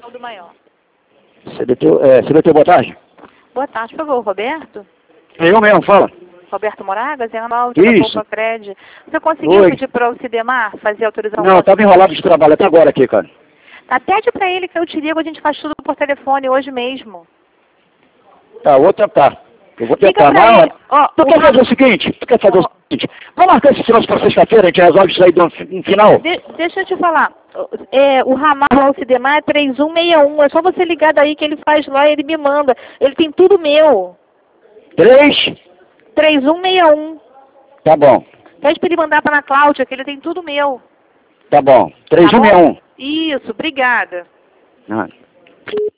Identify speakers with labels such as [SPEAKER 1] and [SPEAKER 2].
[SPEAKER 1] do Maior.
[SPEAKER 2] CBT, boa tarde.
[SPEAKER 1] Boa tarde, por favor, Roberto.
[SPEAKER 2] Eu mesmo, fala.
[SPEAKER 1] Roberto Moragas, é Amaldi, da
[SPEAKER 2] Isso.
[SPEAKER 1] Poupa Cred. Você conseguiu
[SPEAKER 2] Oi.
[SPEAKER 1] pedir para o Cidemar fazer autorização?
[SPEAKER 2] Não, eu tava enrolado de trabalho até agora aqui, cara.
[SPEAKER 1] Pede para ele que eu te ligo, a gente faz tudo por telefone hoje mesmo.
[SPEAKER 2] Tá, outra tá. Eu vou
[SPEAKER 1] Liga
[SPEAKER 2] tentar.
[SPEAKER 1] pra
[SPEAKER 2] Não,
[SPEAKER 1] ele. Ó,
[SPEAKER 2] tu quer fazer o seguinte? Vamos marcar esse troço pra sexta-feira, a gente resolve isso aí no final?
[SPEAKER 1] Deixa eu te falar. O ramal ao Cidemar é 3161. É só você ligar daí que ele faz lá e ele me manda. Ele tem tudo meu. 3161.
[SPEAKER 2] Tá bom.
[SPEAKER 1] Pede para ele mandar para Ana Cláudia, que ele tem tudo meu.
[SPEAKER 2] Tá bom.
[SPEAKER 1] Tá bom?
[SPEAKER 2] 3161.
[SPEAKER 1] Isso, obrigada.
[SPEAKER 2] Ah.